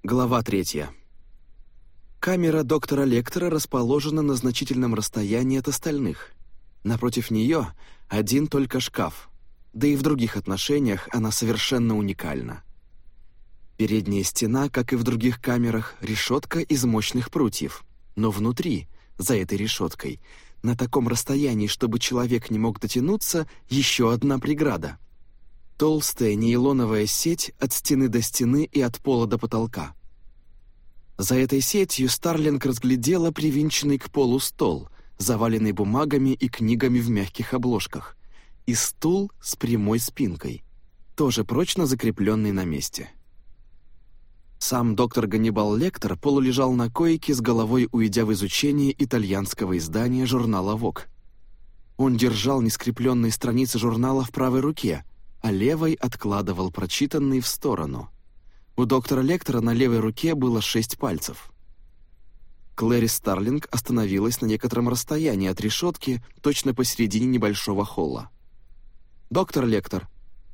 Глава 3. Камера доктора Лектора расположена на значительном расстоянии от остальных. Напротив нее один только шкаф, да и в других отношениях она совершенно уникальна. Передняя стена, как и в других камерах, решетка из мощных прутьев, но внутри, за этой решеткой, на таком расстоянии, чтобы человек не мог дотянуться, еще одна преграда. Толстая нейлоновая сеть от стены до стены и от пола до потолка. За этой сетью Старлинг разглядела привинченный к полу стол, заваленный бумагами и книгами в мягких обложках, и стул с прямой спинкой, тоже прочно закрепленный на месте. Сам доктор Ганнибал Лектор полулежал на койке, с головой уйдя в изучение итальянского издания журнала «Вог». Он держал нескрепленные страницы журнала в правой руке, а левой откладывал прочитанные в сторону. У доктора Лектора на левой руке было 6 пальцев. Клэрис Старлинг остановилась на некотором расстоянии от решетки, точно посередине небольшого холла. «Доктор Лектор».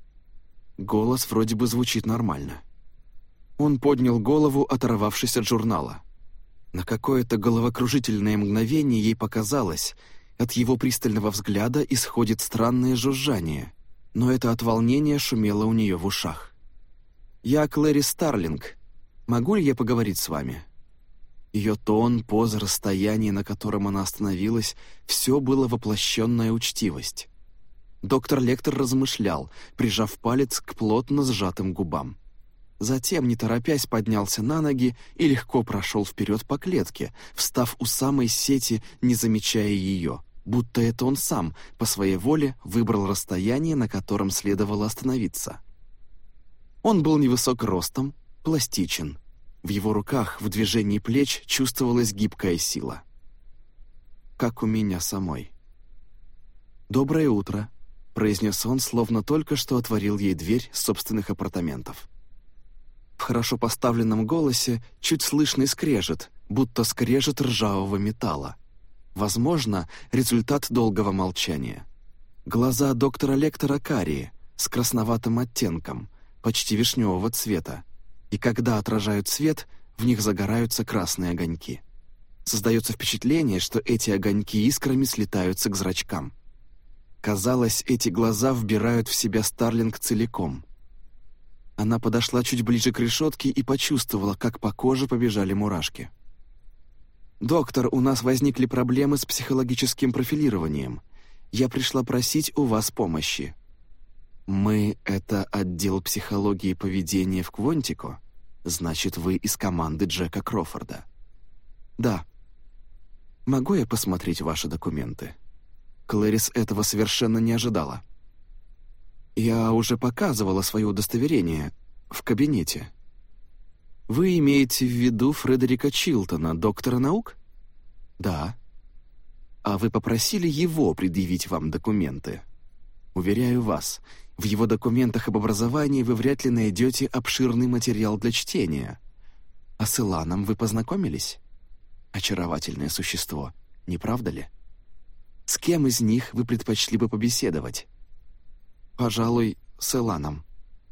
Голос вроде бы звучит нормально. Он поднял голову, оторвавшись от журнала. На какое-то головокружительное мгновение ей показалось, от его пристального взгляда исходит странное жужжание, но это от волнения шумело у нее в ушах. «Я Клэрис Старлинг. Могу ли я поговорить с вами?» Ее тон, поза, расстояние, на котором она остановилась, все было воплощенная учтивость. Доктор Лектор размышлял, прижав палец к плотно сжатым губам. Затем, не торопясь, поднялся на ноги и легко прошел вперед по клетке, встав у самой сети, не замечая ее, будто это он сам, по своей воле, выбрал расстояние, на котором следовало остановиться. Он был невысок ростом, пластичен. В его руках, в движении плеч, чувствовалась гибкая сила. Как у меня самой. «Доброе утро», — произнес он, словно только что отворил ей дверь собственных апартаментов. В хорошо поставленном голосе чуть слышный скрежет, будто скрежет ржавого металла. Возможно, результат долгого молчания. Глаза доктора Лектора карие, с красноватым оттенком, почти вишневого цвета, и когда отражают свет, в них загораются красные огоньки. Создается впечатление, что эти огоньки искрами слетаются к зрачкам. Казалось, эти глаза вбирают в себя Старлинг целиком. Она подошла чуть ближе к решетке и почувствовала, как по коже побежали мурашки. «Доктор, у нас возникли проблемы с психологическим профилированием. Я пришла просить у вас помощи». «Мы — это отдел психологии поведения в Квонтико? Значит, вы из команды Джека Крофорда?» «Да». «Могу я посмотреть ваши документы?» Клэрис этого совершенно не ожидала. «Я уже показывала свое удостоверение в кабинете». «Вы имеете в виду Фредерика Чилтона, доктора наук?» «Да». «А вы попросили его предъявить вам документы?» «Уверяю вас, в его документах об образовании вы вряд ли найдете обширный материал для чтения. А с Иланом вы познакомились? Очаровательное существо, не правда ли? С кем из них вы предпочли бы побеседовать?» «Пожалуй, с Иланом».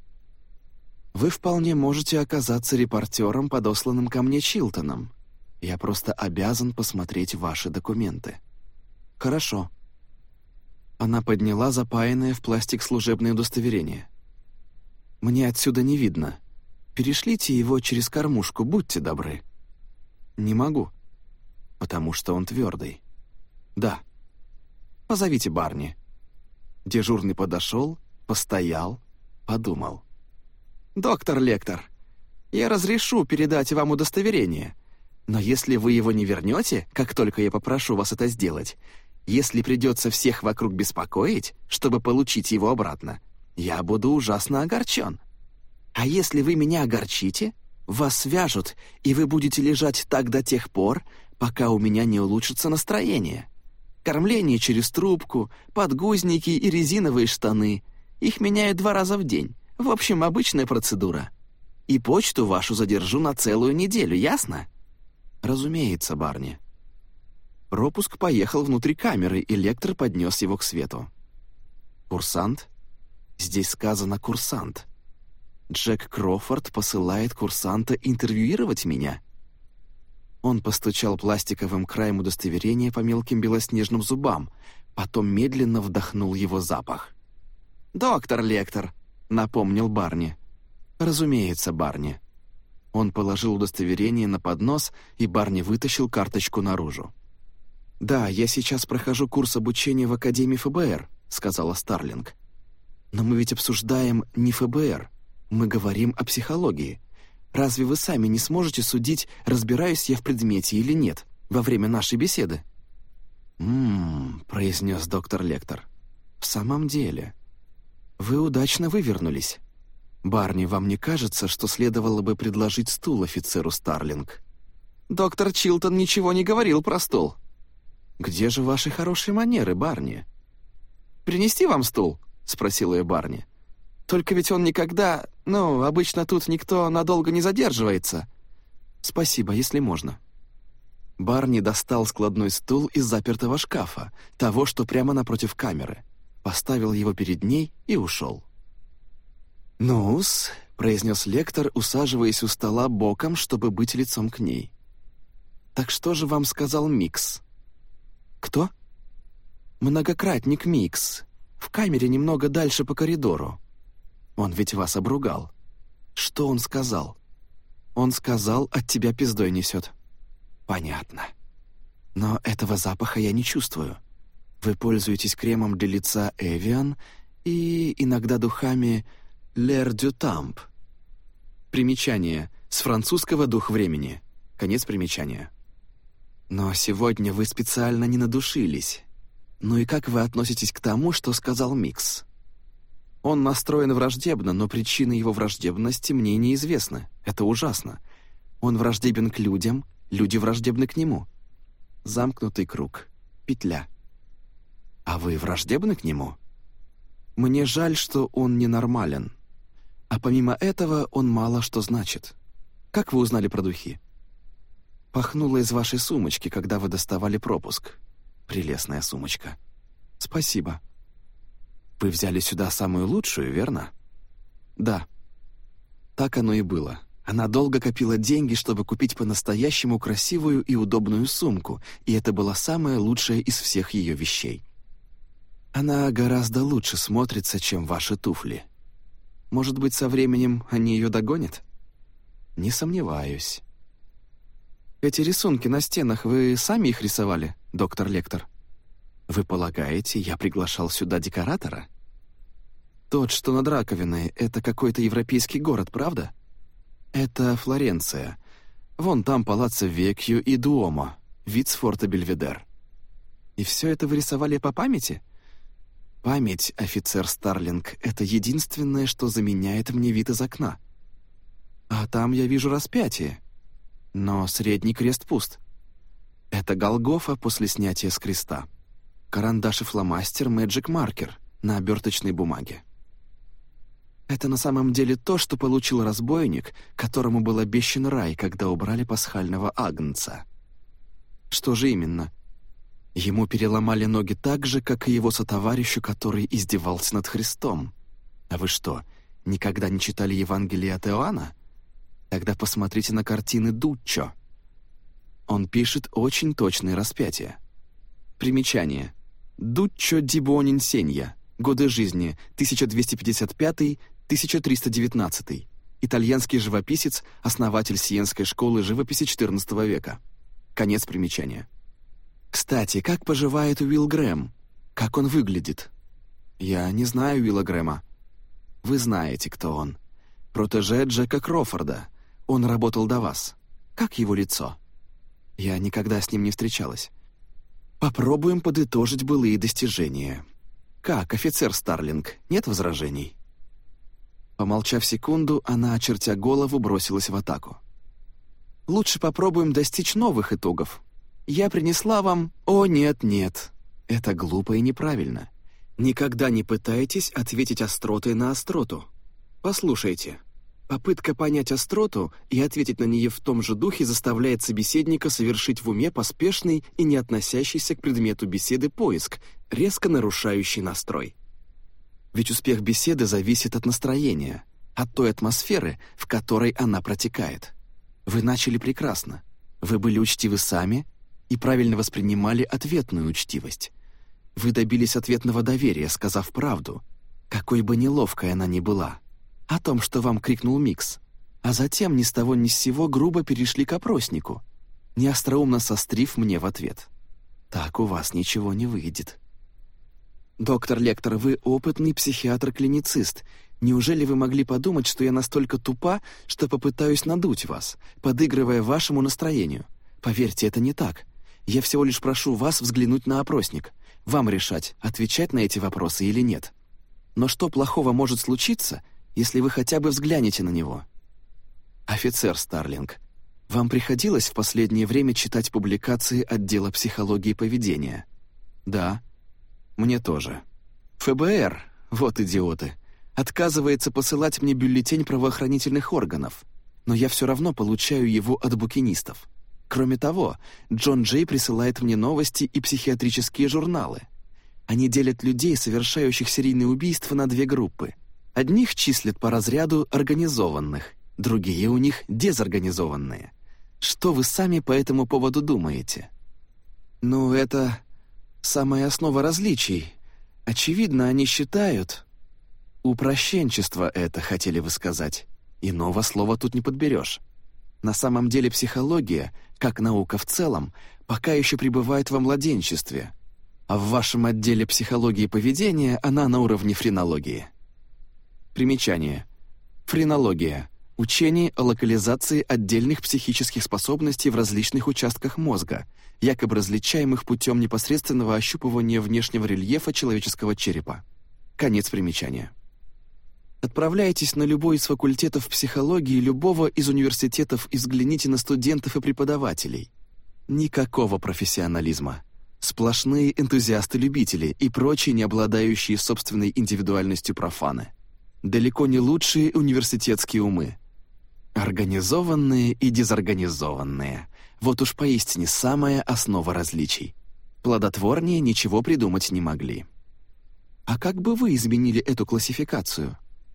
«Вы вполне можете оказаться репортером, подосланным ко мне Чилтоном. Я просто обязан посмотреть ваши документы». «Хорошо». Она подняла запаянное в пластик служебное удостоверение. «Мне отсюда не видно. Перешлите его через кормушку, будьте добры». «Не могу». «Потому что он твердый». «Да». «Позовите Барни». Дежурный подошел, постоял, подумал. «Доктор Лектор, я разрешу передать вам удостоверение, но если вы его не вернете, как только я попрошу вас это сделать, если придется всех вокруг беспокоить, чтобы получить его обратно, я буду ужасно огорчен. А если вы меня огорчите, вас свяжут, и вы будете лежать так до тех пор, пока у меня не улучшится настроение. Кормление через трубку, подгузники и резиновые штаны. Их меняют 2 раза в день. В общем, обычная процедура. И почту вашу задержу на целую неделю, ясно?» «Разумеется, Барни». Пропуск поехал внутрь камеры, и Лектор поднес его к свету. «Курсант? Здесь сказано «курсант». Джек Кроуфорд посылает курсанта интервьюировать меня?» Он постучал пластиковым краем удостоверения по мелким белоснежным зубам, потом медленно вдохнул его запах. «Доктор Лектор», — напомнил Барни. «Разумеется, Барни». Он положил удостоверение на поднос, и Барни вытащил карточку наружу. «Да, я сейчас прохожу курс обучения в Академии ФБР», — сказала Старлинг. «Но мы ведь обсуждаем не ФБР, мы говорим о психологии. Разве вы сами не сможете судить, разбираюсь я в предмете или нет, во время нашей беседы?» произнес доктор Лектор. «В самом деле, вы удачно вывернулись. Барни, вам не кажется, что следовало бы предложить стул офицеру Старлинг?» «Доктор Чилтон ничего не говорил про стул». «Где же ваши хорошие манеры, Барни?» «Принести вам стул?» — спросил ее Барни. «Только ведь он никогда... обычно тут никто надолго не задерживается». «Спасибо, если можно». Барни достал складной стул из запертого шкафа, того, что прямо напротив камеры, поставил его перед ней и ушел. «Ну-с», — произнес лектор, усаживаясь у стола боком, чтобы быть лицом к ней. «Так что же вам сказал Микс?» «Кто?» «Многократник Микс. В камере немного дальше по коридору. Он ведь вас обругал. Что он сказал?» «Он сказал, от тебя пиздой несет». «Понятно. Но этого запаха я не чувствую. Вы пользуетесь кремом для лица Evian и иногда духами L'air du Temps». Примечание. С французского «дух времени». Конец примечания. «Но сегодня вы специально не надушились. Ну и как вы относитесь к тому, что сказал Микс?» «Он настроен враждебно, но причины его враждебности мне неизвестны. Это ужасно. Он враждебен к людям, люди враждебны к нему. Замкнутый круг. Петля. А вы враждебны к нему? Мне жаль, что он ненормален. А помимо этого он мало что значит. Как вы узнали про духи?» «Пахнуло из вашей сумочки, когда вы доставали пропуск. Прелестная сумочка. Спасибо. Вы взяли сюда самую лучшую, верно?» «Да». Так оно и было. Она долго копила деньги, чтобы купить по-настоящему красивую и удобную сумку, и это была самая лучшая из всех ее вещей. Она гораздо лучше смотрится, чем ваши туфли. Может быть, со временем они ее догонят? Не сомневаюсь. Эти рисунки на стенах, вы сами их рисовали, доктор Лектор? Вы полагаете, я приглашал сюда декоратора? Тот, что над раковиной, это какой-то европейский город, правда? Это Флоренция. Вон там палаццо Векью и Дуомо, вид с форта Бельведер. И все это вы рисовали по памяти? Память, офицер Старлинг, это единственное, что заменяет мне вид из окна. А там я вижу распятие. Но средний крест пуст. Это Голгофа после снятия с креста. Карандаш и фломастер Magic Marker на оберточной бумаге. Это на самом деле то, что получил разбойник, которому был обещан рай, когда убрали пасхального агнца. Что же именно? Ему переломали ноги так же, как и его сотоварищу, который издевался над Христом. А вы что, никогда не читали Евангелие от Иоанна? Тогда посмотрите на картины Дуччо. Он пишет очень точные распятия. Примечание. Дуччо ди Буонинсенья. Годы жизни 1255-1319. Итальянский живописец, основатель Сиенской школы живописи XIV века. Конец примечания. Кстати, как поживает Уилл Грэм? Как он выглядит? Я не знаю Уилла Грэма. Вы знаете, кто он. Протеже Джека Кроуфорда. Он работал до вас. Как его лицо? Я никогда с ним не встречалась. Попробуем подытожить былые достижения. Как, офицер Старлинг, нет возражений?» Помолчав секунду, она, очертя голову, бросилась в атаку. «Лучше попробуем достичь новых итогов. Я принесла вам... О, нет. Это глупо и неправильно. Никогда не пытайтесь ответить остротой на остроту. Послушайте. Попытка понять остроту и ответить на нее в том же духе заставляет собеседника совершить в уме поспешный и не относящийся к предмету беседы поиск, резко нарушающий настрой. Ведь успех беседы зависит от настроения, от той атмосферы, в которой она протекает. Вы начали прекрасно. Вы были учтивы сами и правильно воспринимали ответную учтивость. Вы добились ответного доверия, сказав правду, какой бы неловкой она ни была, о том, что вам крикнул Микс, а затем ни с того ни с сего грубо перешли к опроснику, неостроумно сострив мне в ответ. Так у вас ничего не выйдет. Доктор Лектор, вы опытный психиатр-клиницист. Неужели вы могли подумать, что я настолько тупа, что попытаюсь надуть вас, подыгрывая вашему настроению? Поверьте, это не так. Я всего лишь прошу вас взглянуть на опросник. Вам решать, отвечать на эти вопросы или нет. Но что плохого может случиться, если вы хотя бы взглянете на него? Офицер Старлинг, вам приходилось в последнее время читать публикации отдела психологии поведения? Да. Мне тоже. ФБР, вот идиоты, отказывается посылать мне бюллетень правоохранительных органов, но я все равно получаю его от букинистов. Кроме того, Джон Джей присылает мне новости и психиатрические журналы. Они делят людей, совершающих серийные убийства, на две группы. Одних числят по разряду организованных, другие у них дезорганизованные. Что вы сами по этому поводу думаете? Ну, это самая основа различий. Очевидно, они считают... Упрощенчество это, хотели вы сказать. Иного слова тут не подберешь. На самом деле психология, как наука в целом, пока еще пребывает во младенчестве, а в вашем отделе психологии поведения она на уровне френологии. Примечание. Френология – учение о локализации отдельных психических способностей в различных участках мозга, якобы различаемых путем непосредственного ощупывания внешнего рельефа человеческого черепа. Конец примечания. Отправляйтесь на любой из факультетов психологии любого из университетов и взгляните на студентов и преподавателей. Никакого профессионализма. Сплошные энтузиасты-любители и прочие, не обладающие собственной индивидуальностью профаны. Далеко не лучшие университетские умы. Организованные и дезорганизованные. Вот уж поистине самая основа различий. Плодотворнее ничего придумать не могли. А как бы вы изменили эту классификацию?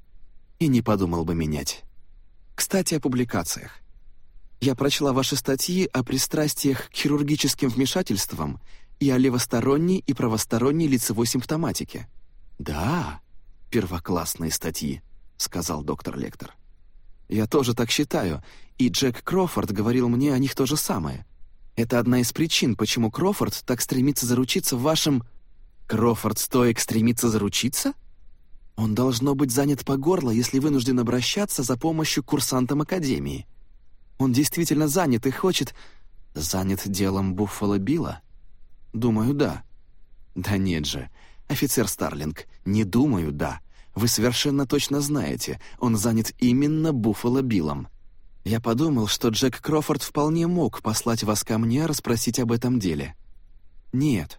И не подумал бы менять. Кстати, о публикациях. Я прочла ваши статьи о пристрастиях к хирургическим вмешательствам и о левосторонней и правосторонней лицевой симптоматике. Да, первоклассные статьи, сказал доктор Лектор. Я тоже так считаю, и Джек Кроуфорд говорил мне о них то же самое. Это одна из причин, почему Кроуфорд так стремится заручиться в вашем... Кроуфорд стоек стремится заручиться? Он должно быть занят по горло, если вынужден обращаться за помощью к курсантам Академии. Он действительно занят и хочет... Занят делом Буффало Билла? Думаю, да. Да нет же, офицер Старлинг, не думаю, да. Вы совершенно точно знаете, он занят именно Буффало Биллом. Я подумал, что Джек Кроуфорд вполне мог послать вас ко мне расспросить об этом деле. Нет.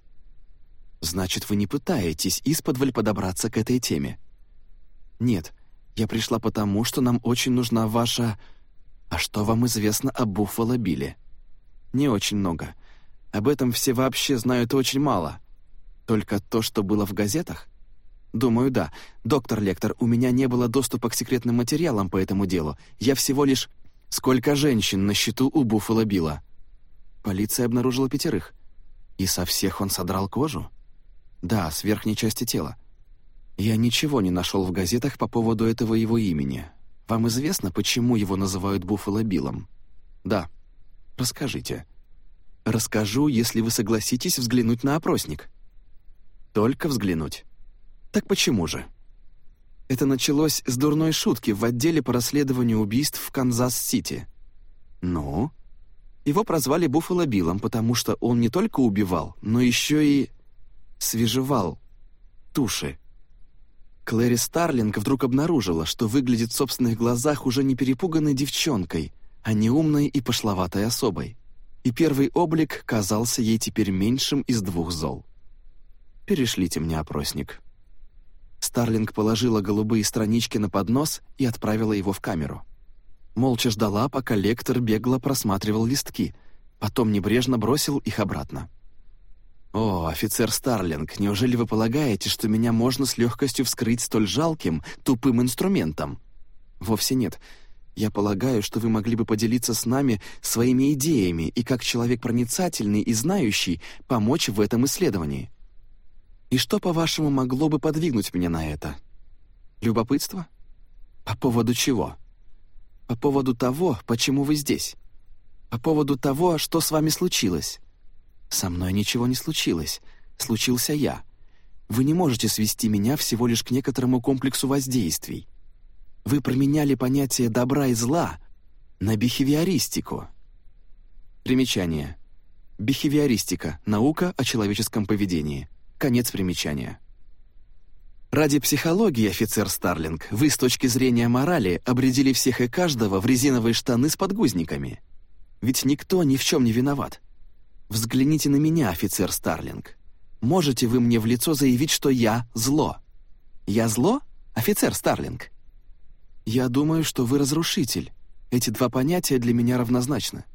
Значит, вы не пытаетесь исподволь подобраться к этой теме? Нет, я пришла потому, что нам очень нужна ваша... А что вам известно о Буффало Билле? Не очень много. Об этом все вообще знают очень мало. Только то, что было в газетах? Думаю, да. Доктор Лектор, у меня не было доступа к секретным материалам по этому делу. Я всего лишь... Сколько женщин на счету у Буффало Билла? Полиция обнаружила 5. И со всех он содрал кожу? Да, с верхней части тела. Я ничего не нашел в газетах по поводу этого его имени. Вам известно, почему его называют Буффало Биллом? Да. Расскажите. Расскажу, если вы согласитесь взглянуть на опросник. Только взглянуть. Так почему же? Это началось с дурной шутки в отделе по расследованию убийств в Канзас-Сити. Ну? Его прозвали Буффало Биллом, потому что он не только убивал, но еще и... свежевал туши. Клэри Старлинг вдруг обнаружила, что выглядит в собственных глазах уже не перепуганной девчонкой, а неумной и пошловатой особой. И первый облик казался ей теперь меньшим из 2 зол. «Перешлите мне опросник». Старлинг положила голубые странички на поднос и отправила его в камеру. Молча ждала, пока Лектор бегло просматривал листки, потом небрежно бросил их обратно. «О, офицер Старлинг, неужели вы полагаете, что меня можно с легкостью вскрыть столь жалким, тупым инструментом? Вовсе нет. Я полагаю, что вы могли бы поделиться с нами своими идеями и, как человек проницательный и знающий, помочь в этом исследовании. И что, по-вашему, могло бы подвигнуть меня на это? Любопытство? По поводу чего? По поводу того, почему вы здесь. По поводу того, что с вами случилось. Со мной ничего не случилось. Случился я. Вы не можете свести меня всего лишь к некоторому комплексу воздействий. Вы променяли понятие добра и зла на бихевиористику. Примечание. Бихевиористика — наука о человеческом поведении. Конец примечания. Ради психологии, офицер Старлинг, вы с точки зрения морали обрядили всех и каждого в резиновые штаны с подгузниками. Ведь никто ни в чем не виноват. Взгляните на меня, офицер Старлинг. Можете вы мне в лицо заявить, что я зло? Я зло, офицер Старлинг? Я думаю, что вы разрушитель. Эти два понятия для меня равнозначны.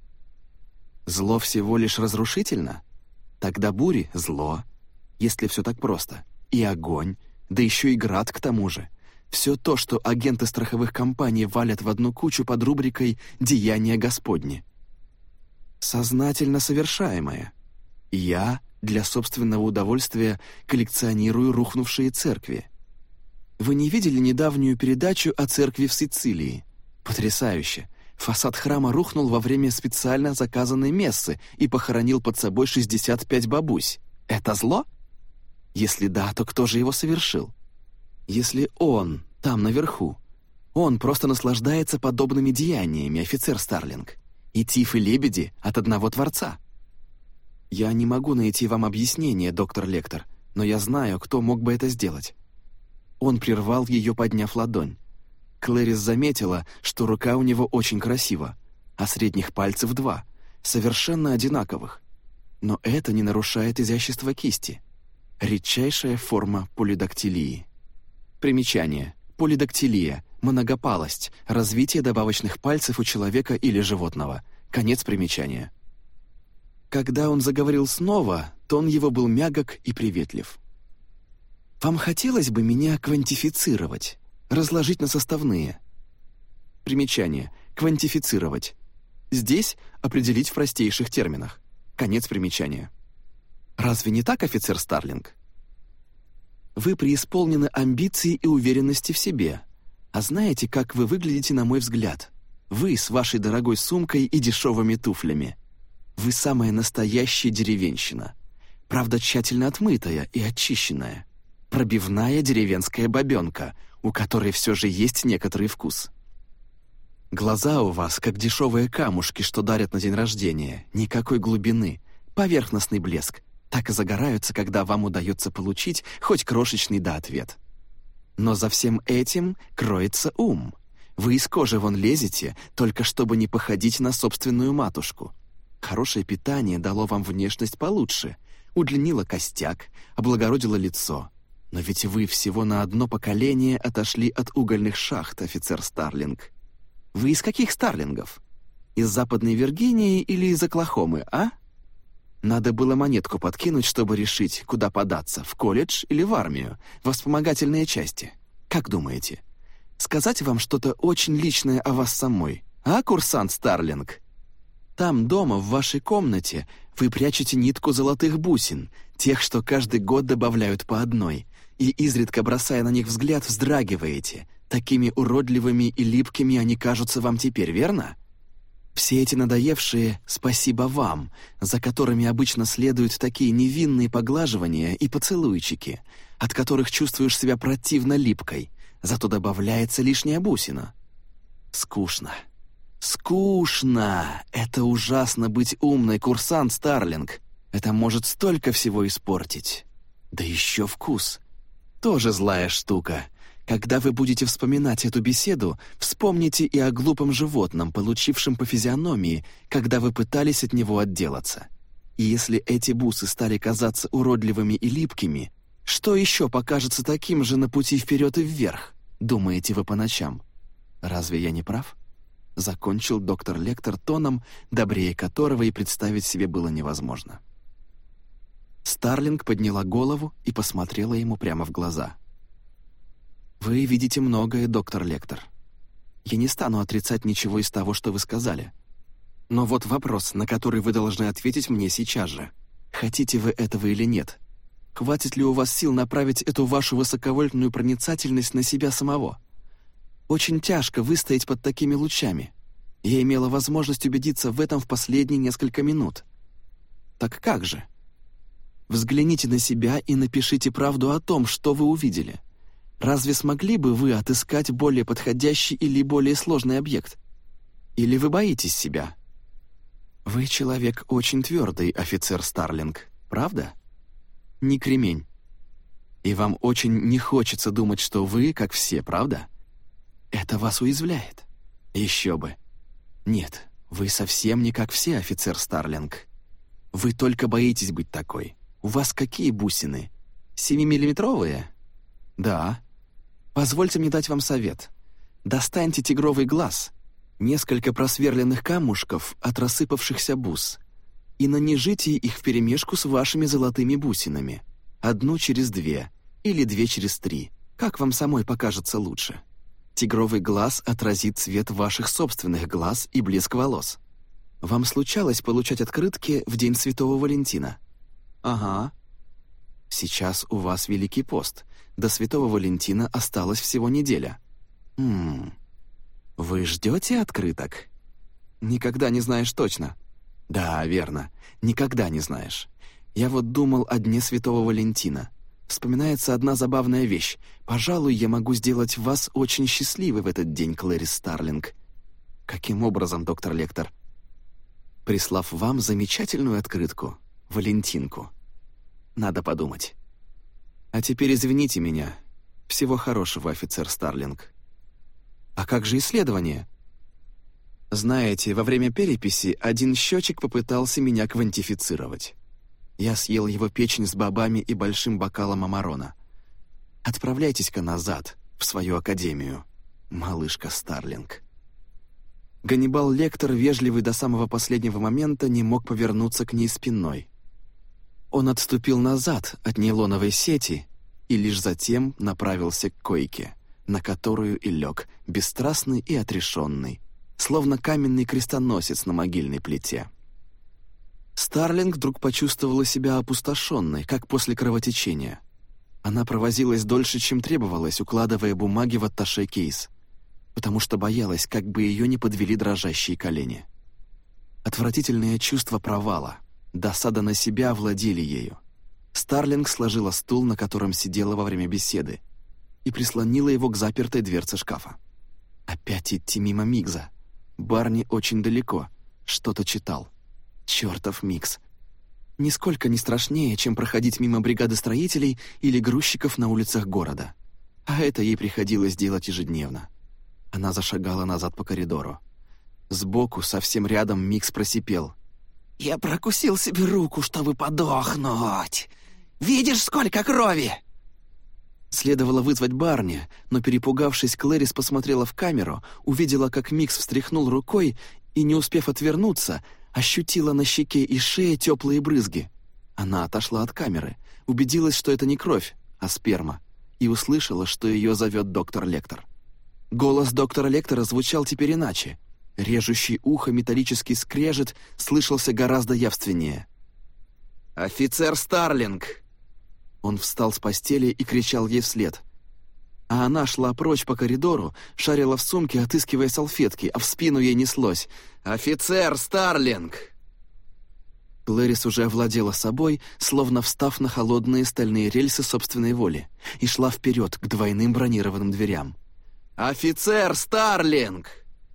Зло всего лишь разрушительно? Тогда бури — зло, если все так просто. И огонь, да еще и град к тому же. Все то, что агенты страховых компаний валят в одну кучу под рубрикой «Деяния Господни». Сознательно совершаемое. Я для собственного удовольствия коллекционирую рухнувшие церкви. Вы не видели недавнюю передачу о церкви в Сицилии? Потрясающе! Фасад храма рухнул во время специально заказанной мессы и похоронил под собой 65 бабусь. Это зло? Если да, то кто же его совершил? Если он там наверху, он просто наслаждается подобными деяниями, офицер Старлинг. И тифы лебеди от одного Творца. Я не могу найти вам объяснение, доктор Лектор, но я знаю, кто мог бы это сделать. Он прервал ее, подняв ладонь. Клэрис заметила, что рука у него очень красива, а средних пальцев 2, совершенно одинаковых. Но это не нарушает изящества кисти. Редчайшая форма полидактилии. Примечание. Полидактилия – многопалость, развитие добавочных пальцев у человека или животного. Конец примечания. Когда он заговорил снова, тон его был мягок и приветлив. «Вам хотелось бы меня квантифицировать, разложить на составные?» Примечание. Квантифицировать. Здесь определить в простейших терминах. Конец примечания. Разве не так, офицер Старлинг? Вы преисполнены амбиций и уверенности в себе. А знаете, как вы выглядите, на мой взгляд? Вы с вашей дорогой сумкой и дешевыми туфлями. Вы самая настоящая деревенщина. Правда, тщательно отмытая и очищенная. Пробивная деревенская бабенка, у которой все же есть некоторый вкус. Глаза у вас, как дешевые камушки, что дарят на день рождения. Никакой глубины, поверхностный блеск. Так и загораются, когда вам удается получить хоть крошечный ответ. Но за всем этим кроется ум. Вы из кожи вон лезете, только чтобы не походить на собственную матушку. Хорошее питание дало вам внешность получше, удлинило костяк, облагородило лицо. Но ведь вы всего на одно поколение отошли от угольных шахт, офицер Старлинг. Вы из каких Старлингов? Из Западной Виргинии или из Оклахомы, а? Надо было монетку подкинуть, чтобы решить, куда податься, в колледж или в армию, в вспомогательные части. Как думаете? Сказать вам что-то очень личное о вас самой, а, курсант Старлинг? Там, дома, в вашей комнате, вы прячете нитку золотых бусин, тех, что каждый год добавляют по одной, и, изредка бросая на них взгляд, вздрагиваете. Такими уродливыми и липкими они кажутся вам теперь, верно? Все эти надоевшие «спасибо вам», за которыми обычно следуют такие невинные поглаживания и поцелуйчики, от которых чувствуешь себя противно липкой, зато добавляется лишняя бусина. Скучно. Скучно! Это ужасно быть умной, курсант Старлинг. Это может столько всего испортить. Да еще вкус. Тоже злая штука. Когда вы будете вспоминать эту беседу, вспомните и о глупом животном, получившем по физиономии, когда вы пытались от него отделаться. И если эти бусы стали казаться уродливыми и липкими, что еще покажется таким же на пути вперед и вверх, думаете вы по ночам? Разве я не прав? Закончил доктор Лектор тоном, добрее которого и представить себе было невозможно. Старлинг подняла голову и посмотрела ему прямо в глаза. «Вы видите многое, доктор Лектор. Я не стану отрицать ничего из того, что вы сказали. Но вот вопрос, на который вы должны ответить мне сейчас же. Хотите вы этого или нет? Хватит ли у вас сил направить эту вашу высоковольтную проницательность на себя самого? Очень тяжко выстоять под такими лучами. Я имела возможность убедиться в этом в последние несколько минут. Так как же? Взгляните на себя и напишите правду о том, что вы увидели. Разве смогли бы вы отыскать более подходящий или более сложный объект? Или вы боитесь себя? Вы человек очень твердый, офицер Старлинг, правда? Не кремень. И вам очень не хочется думать, что вы, как все, правда? Это вас уязвляет. Еще бы. Нет, вы совсем не как все, офицер Старлинг. Вы только боитесь быть такой. У вас какие бусины? 7-миллиметровые? Да. Позвольте мне дать вам совет. Достаньте тигровый глаз, несколько просверленных камушков от рассыпавшихся бус, и нанижите их вперемешку с вашими золотыми бусинами. 1 через 2 или 2 через 3. Как вам самой покажется лучше? Тигровый глаз отразит цвет ваших собственных глаз и блеск волос. Вам случалось получать открытки в День Святого Валентина? Ага. Сейчас у вас Великий пост. До Святого Валентина осталась всего неделя. Вы ждете открыток? Никогда не знаешь точно. Да, верно. Никогда не знаешь. Я вот думал о Дне Святого Валентина. Вспоминается одна забавная вещь. Пожалуй, я могу сделать вас очень счастливой в этот день, Клэрис Старлинг. Каким образом, доктор Лектор? Прислав вам замечательную открытку, Валентинку. Надо подумать. А теперь извините меня. Всего хорошего, офицер Старлинг. А как же исследование? Знаете, во время переписи один счетчик попытался меня квантифицировать. Я съел его печень с бобами и большим бокалом амарона. Отправляйтесь-ка назад, в свою академию, малышка Старлинг. Ганнибал Лектор, вежливый до самого последнего момента, не мог повернуться к ней спиной. Он отступил назад от нейлоновой сети и лишь затем направился к койке, на которую и лег, бесстрастный и отрешенный, словно каменный крестоносец на могильной плите. Старлинг вдруг почувствовала себя опустошенной, как после кровотечения. Она провозилась дольше, чем требовалось, укладывая бумаги в атташе-кейс, потому что боялась, как бы ее не подвели дрожащие колени. Отвратительное чувство провала, досада на себя овладели ею. Старлинг сложила стул, на котором сидела во время беседы, и прислонила его к запертой дверце шкафа. Опять идти мимо Мигза. Барни очень далеко, что-то читал. Чёртов Микс. Нисколько не страшнее, чем проходить мимо бригады строителей или грузчиков на улицах города. А это ей приходилось делать ежедневно. Она зашагала назад по коридору. Сбоку, совсем рядом, Микс просипел. «Я прокусил себе руку, чтобы подохнуть! Видишь, сколько крови!» Следовало вызвать Барни, но, перепугавшись, Клэрис посмотрела в камеру, увидела, как Микс встряхнул рукой и, не успев отвернуться, ощутила на щеке и шее теплые брызги. Она отошла от камеры, убедилась, что это не кровь, а сперма, и услышала, что ее зовет доктор Лектор. Голос доктора Лектора звучал теперь иначе. Режущий ухо металлический скрежет слышался гораздо явственнее. «Офицер Старлинг!» Он встал с постели и кричал ей вслед. А она шла прочь по коридору, шарила в сумке, отыскивая салфетки, а в спину ей неслось: «Офицер Старлинг!» Клэрис уже овладела собой, словно встав на холодные стальные рельсы собственной воли, и шла вперед к двойным бронированным дверям. «Офицер Старлинг!»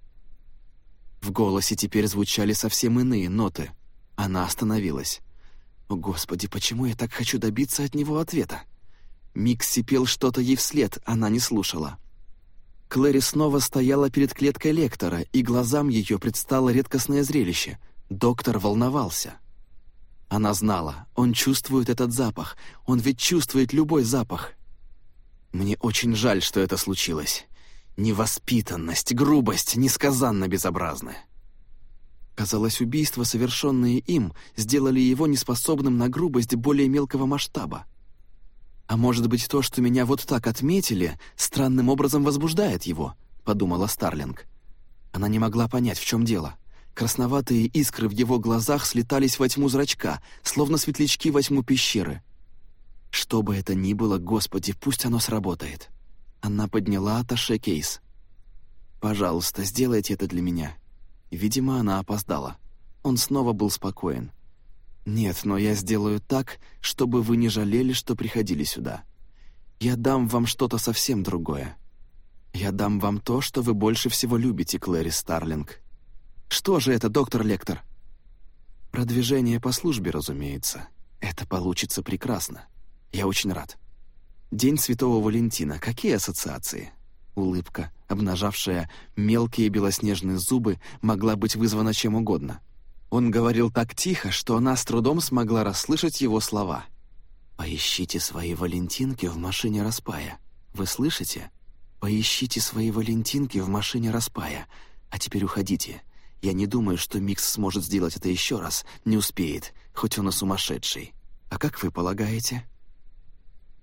В голосе теперь звучали совсем иные ноты. Она остановилась. «О, Господи, почему я так хочу добиться от него ответа?» Микс сипел что-то ей вслед, она не слушала. Клэри снова стояла перед клеткой Лектора, и глазам ее предстало редкостное зрелище. Доктор волновался. Она знала, он чувствует этот запах, он ведь чувствует любой запах. «Мне очень жаль, что это случилось. Невоспитанность, грубость, несказанно безобразны». Казалось, убийства, совершенные им, сделали его неспособным на грубость более мелкого масштаба. А может быть, то, что меня вот так отметили, странным образом возбуждает его, — подумала Старлинг. Она не могла понять, в чем дело. Красноватые искры в его глазах слетались во тьму зрачка, словно светлячки во тьму пещеры. Что бы это ни было, Господи, пусть оно сработает. Она подняла атташе кейс. «Пожалуйста, сделайте это для меня». Видимо, она опоздала. Он снова был спокоен. «Нет, но я сделаю так, чтобы вы не жалели, что приходили сюда. Я дам вам что-то совсем другое. Я дам вам то, что вы больше всего любите, Клэрис Старлинг». «Что же это, доктор Лектор?» «Продвижение по службе, разумеется. Это получится прекрасно. Я очень рад. День Святого Валентина. Какие ассоциации?» Улыбка, обнажавшая мелкие белоснежные зубы, могла быть вызвана чем угодно. Он говорил так тихо, что она с трудом смогла расслышать его слова. «Поищите свои валентинки в машине Распая. Вы слышите? Поищите свои валентинки в машине Распая. А теперь уходите. Я не думаю, что Микс сможет сделать это еще раз. Не успеет, хоть он и сумасшедший. А как вы полагаете?»